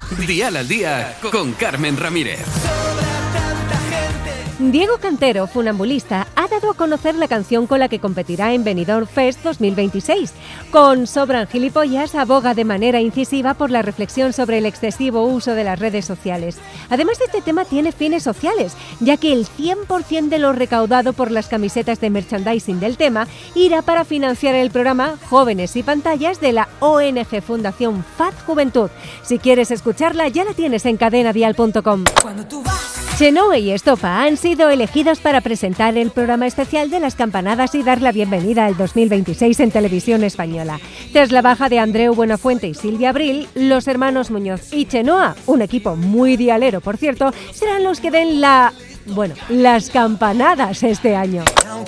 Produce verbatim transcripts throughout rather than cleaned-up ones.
Dial al Día con Carmen Ramírez. Diego Cantero, funambulista, ha dado a conocer la canción con la que competirá en Benidorm Fest dos mil veintiséis. Con Sobran gilipollas aboga de manera incisiva por la reflexión sobre el excesivo uso de las redes sociales. Además, este tema tiene fines sociales, ya que el cien por ciento de lo recaudado por las camisetas de merchandising del tema irá para financiar el programa Jóvenes y Pantallas de la O N G Fundación F A D Juventud. Si quieres escucharla, ya la tienes en cadena dial punto com. Chenoa y Estopa han sido elegidos para presentar el programa especial de las campanadas y dar la bienvenida al dos mil veintiséis en Televisión Española. Tras la baja de Andreu Buenafuente y Silvia Abril, los hermanos Muñoz y Chenoa, un equipo muy dialero por cierto, serán los que den la... bueno, las campanadas este año.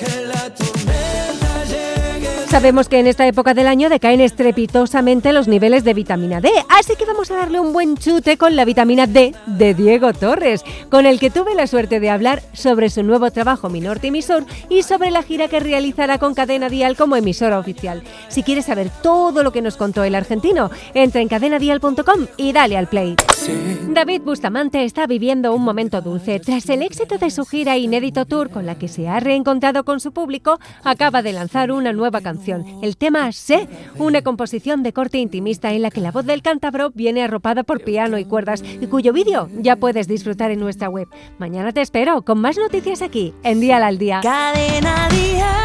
Sabemos que en esta época del año decaen estrepitosamente los niveles de vitamina D, así que vamos a darle un buen chute con la vitamina D de Diego Torres, con el que tuve la suerte de hablar sobre su nuevo trabajo Mi Norte y Mi Sur y sobre la gira que realizará con Cadena Dial como emisora oficial. Si quieres saber todo lo que nos contó el argentino, entra en cadena dial punto com y dale al play. David Bustamante está viviendo un momento dulce. Tras el éxito de su gira Inédito Tour, con la que se ha reencontrado con su público, acaba de lanzar una nueva canción. El tema Sé, una composición de corte intimista en la que la voz del cántabro viene arropada por piano y cuerdas y cuyo vídeo ya puedes disfrutar en nuestra web. Mañana te espero con más noticias aquí en Dial al Día. Cadena Dial.